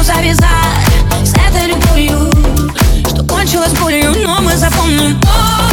завязать с этой любовью, что кончилось болью, но мы запомним.